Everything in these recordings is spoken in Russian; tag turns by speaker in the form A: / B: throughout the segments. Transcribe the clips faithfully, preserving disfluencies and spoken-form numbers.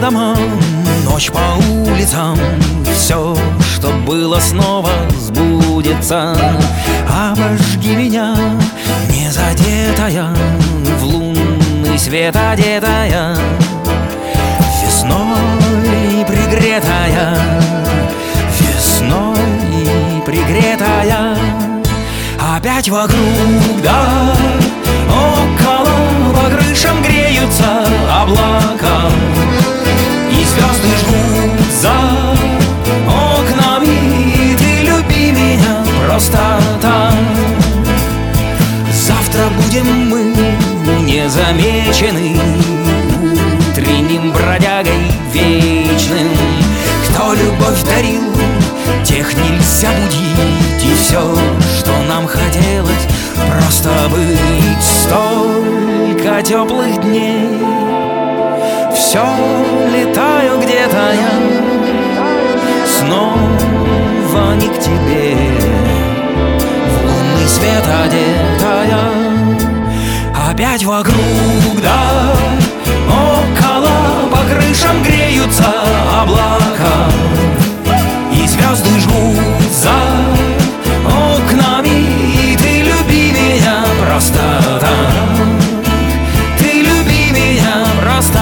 A: домам, ночь по улицам. Все, что было, снова сбудется. Обожги меня, не задетая, в лунный свет одетая, весной пригретая, весной пригретая. Опять вокруг, да, около, по крышам греются облака, и звезды жгут за окнами. И ты люби меня просто так. Завтра будем мы незамечены утренним бродягой вечным. Кто любовь дарил, тех нельзя будить. И все, что нам хотелось, просто быть. Столько теплых дней, все летаю где-то я, снова не к тебе, в лунный свет одетая. Опять вокруг, да, около, по крышам греются облака, и звезды жгут за окнами. И ты люби меня просто так. Ты люби меня просто.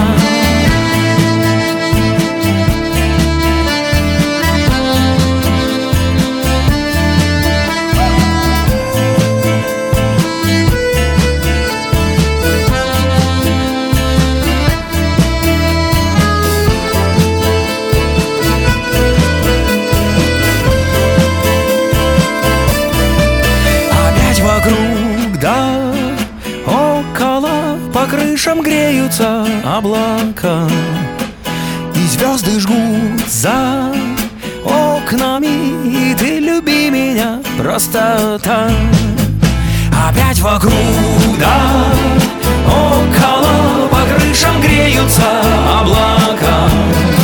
A: Вокруг, да, около, по крышам греются облака, и звезды жгут за окнами. И ты люби меня просто так. Опять вокруг, да, около, по крышам греются облака,